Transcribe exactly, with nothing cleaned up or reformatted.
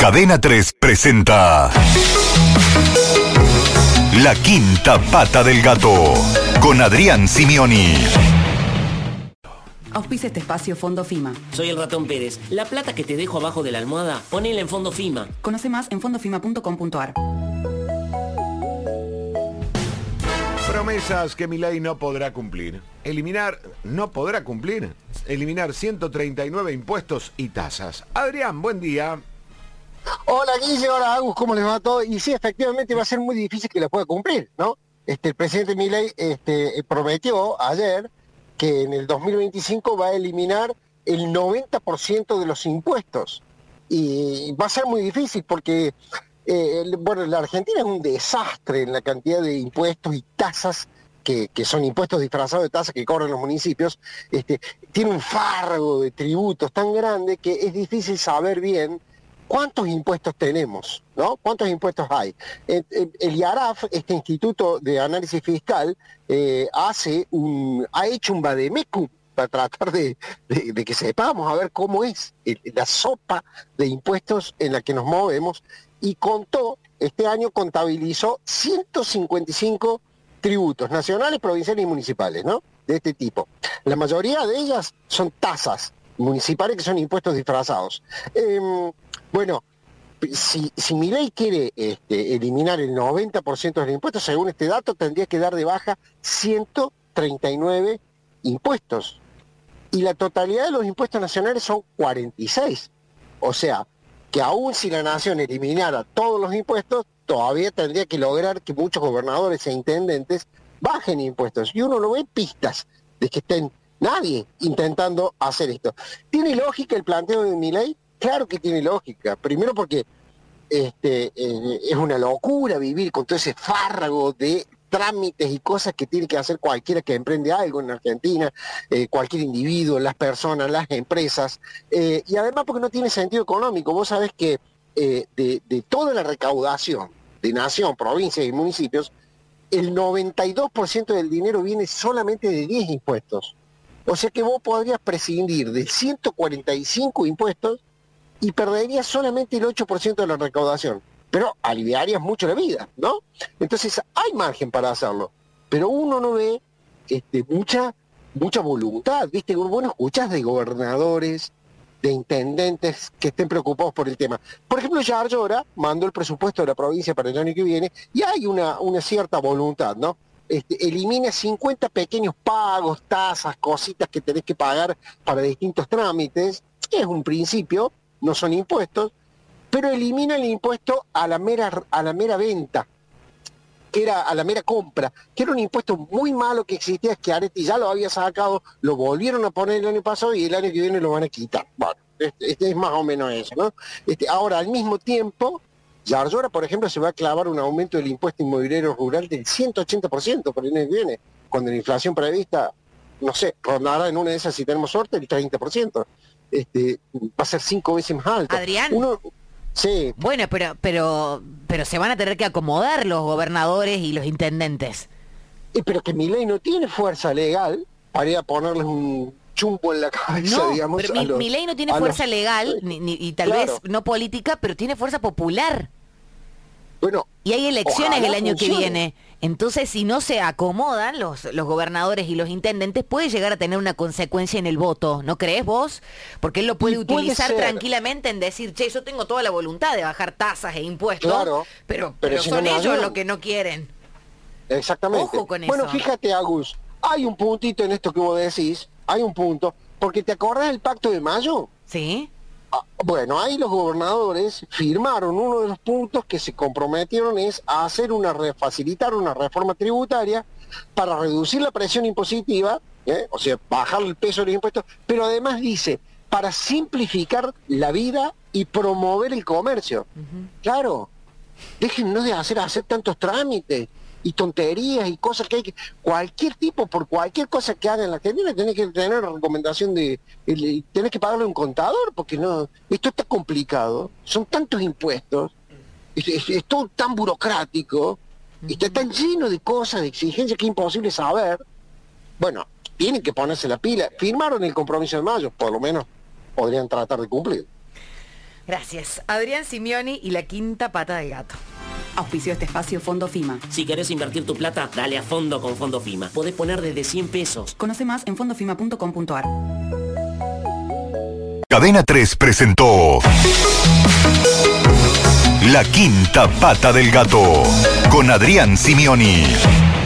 Cadena tres presenta La Quinta Pata del Gato con Adrián Simioni. Auspicia este espacio Fondo FIMA. Soy el Ratón Pérez. La plata que te dejo abajo de la almohada, ponela en Fondo FIMA. Conoce más en fondofima punto com punto ar. Promesas que Milei no podrá cumplir. Eliminar, no podrá cumplir. Eliminar ciento treinta y nueve impuestos y tasas. Adrián, buen día. Hola Guille, hola Agus, ¿cómo les va todo? Y sí, efectivamente va a ser muy difícil que la pueda cumplir, ¿no? Este, el presidente Milei este, prometió ayer que en el dos mil veinticinco va a eliminar el noventa por ciento de los impuestos. Y va a ser muy difícil porque, eh, bueno, la Argentina es un desastre en la cantidad de impuestos y tasas que, que son impuestos disfrazados de tasas que cobran los municipios. Este, tiene un fardo de tributos tan grande que es difícil saber bien ¿cuántos impuestos tenemos? ¿No? ¿Cuántos impuestos hay? El, el, el IARAF, este Instituto de Análisis Fiscal, eh, hace un, ha hecho un vademecum para tratar de, de, de que sepamos a ver cómo es el, la sopa de impuestos en la que nos movemos, y contó, este año contabilizó ciento cincuenta y cinco tributos nacionales, provinciales y municipales, ¿no? De este tipo. La mayoría de ellas son tasas municipales, que son impuestos disfrazados. Eh, Bueno, si, si Milei quiere este, eliminar el noventa por ciento de los impuestos, según este dato, tendría que dar de baja ciento treinta y nueve impuestos. Y la totalidad de los impuestos nacionales son cuarenta y seis. O sea, que aún si la nación eliminara todos los impuestos, todavía tendría que lograr que muchos gobernadores e intendentes bajen impuestos. Y uno no ve pistas de que estén nadie intentando hacer esto. ¿Tiene lógica el planteo de Milei? Claro que tiene lógica. Primero porque este, eh, es una locura vivir con todo ese fárrago de trámites y cosas que tiene que hacer cualquiera que emprende algo en Argentina, eh, cualquier individuo, las personas, las empresas, eh, y además porque no tiene sentido económico. Vos sabés que eh, de, de toda la recaudación de nación, provincias y municipios, el noventa y dos por ciento del dinero viene solamente de diez impuestos. O sea que vos podrías prescindir de ciento cuarenta y cinco impuestos y perderías solamente el ocho por ciento de la recaudación, pero aliviarías mucho la vida, ¿no? Entonces hay margen para hacerlo, pero uno no ve este, mucha, mucha voluntad, ¿viste? Vos no escuchás de gobernadores, de intendentes que estén preocupados por el tema. Por ejemplo, Yar Llora mandó el presupuesto de la provincia para el año que viene y hay una, una cierta voluntad, ¿no? Este, elimina cincuenta pequeños pagos, tasas, cositas que tenés que pagar para distintos trámites, es un principio, no son impuestos, pero elimina el impuesto a la mera, a la mera venta, que era a la mera compra, que era un impuesto muy malo que existía, que Areti ya lo había sacado, lo volvieron a poner el año pasado y el año que viene lo van a quitar. Bueno, este, este es más o menos eso, ¿no? Este, ahora, al mismo tiempo, Yar Llora, por ejemplo, se va a clavar un aumento del impuesto inmobiliario rural del ciento ochenta por ciento por el año que viene, cuando la inflación prevista, no sé, rondará en una de esas, si tenemos suerte, el treinta por ciento. Este, va a ser cinco veces más alto. Adrián. Uno, sí. Bueno, pero, pero, pero se van a tener que acomodar los gobernadores y los intendentes. Eh, pero que Milei no tiene fuerza legal para ir a ponerles un chumbo en la cabeza, No, digamos. pero a mi, los, Milei no tiene a fuerza los- legal, ni, ni- y tal Claro. vez no política, pero tiene fuerza popular. Bueno, Y hay elecciones ojalá el año que funcione. viene. Entonces, si no se acomodan los, los gobernadores y los intendentes, puede llegar a tener una consecuencia en el voto, ¿no crees vos? Porque él lo puede Y puede utilizar ser. tranquilamente en decir, che, yo tengo toda la voluntad de bajar tasas e impuestos, Claro, pero, pero pero si son no me ellos ayudan. los que no quieren. exactamente. Ojo con bueno, eso. fíjate, Agus, hay un puntito en esto que vos decís, hay un punto, porque ¿te acordás del Pacto de Mayo? ¿Sí? Ah, Bueno, ahí los gobernadores firmaron uno de los puntos que se comprometieron es a hacer una re- facilitar una reforma tributaria para reducir la presión impositiva, ¿eh? O sea, bajar el peso de los impuestos, pero además dice, para simplificar la vida y promover el comercio. Claro, déjennos de hacer, hacer tantos trámites y tonterías y cosas que hay que... Cualquier tipo, por cualquier cosa que haga en la Argentina, tenés que tener la recomendación de... el- tenés que pagarle a un contador, porque no... Esto está complicado, son tantos impuestos, es, es- es todo tan burocrático, y está tan lleno de cosas, de exigencias, que es imposible saber. Bueno, tienen que ponerse la pila. Firmaron el compromiso de mayo, por lo menos podrían tratar de cumplir. Gracias. Adrián Simioni y la quinta pata del gato. Auspició este espacio Fondo FIMA. Si querés invertir tu plata, dale a fondo con Fondo FIMA. Podés poner desde cien pesos. Conoce más en fondo fima punto com punto ar. Cadena tres presentó La Quinta Pata del Gato con Adrián Simioni.